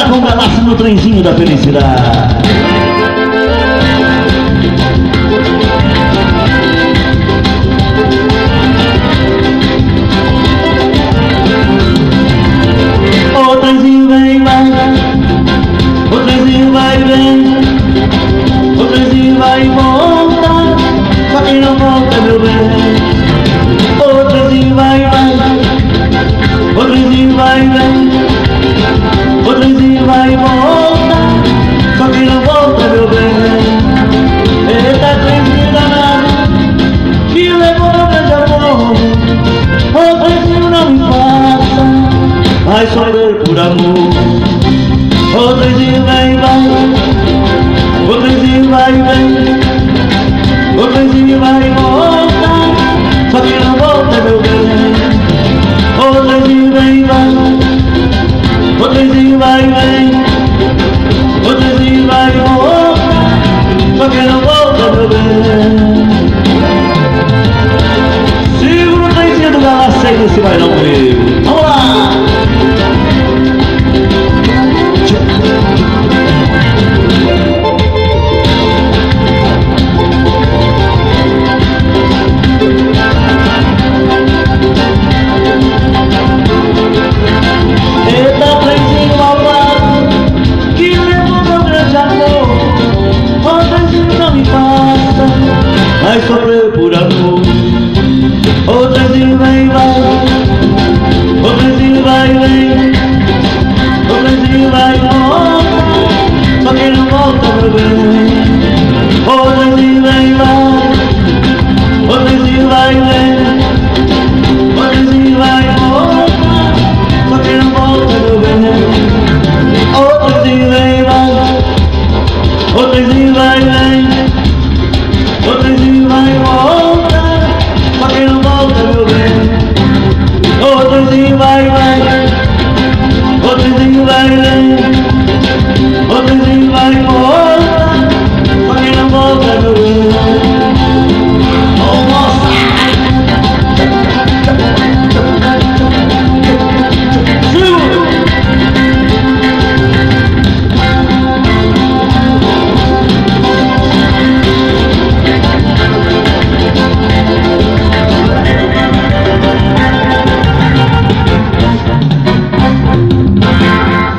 volta com o Galáxio no trenzinho da felicidade. O trenzinho vem, vai, o trenzinho vai, vem, o trenzinho vai e volta, só que não volta, meu bem. O trenzinho vai, vai, o trenzinho vai, vem, o trenzinho vai e volta, só que não volta, meu bem. Eita, trenzinho danado, que levou meu grande amor. O trenzinho não me passa, vai sofrer por amor. O trenzinho vem, vai, o trenzinho vai, vem, o trenzinho vai e volta, só que não volta, meu bem. O trenzinho vem, vai, o trenzinho vai, vem, o trenzinho vai e volta, só que não volta, meu bem. Segura o trenzinho do Galáxio aí nesse bailão comigo. Vamos lá! Eita, trenzinho malvado, que levou meu grande amor. O trenzinho não me passa, vai sofrer por amor. O trenzinho vem, vai,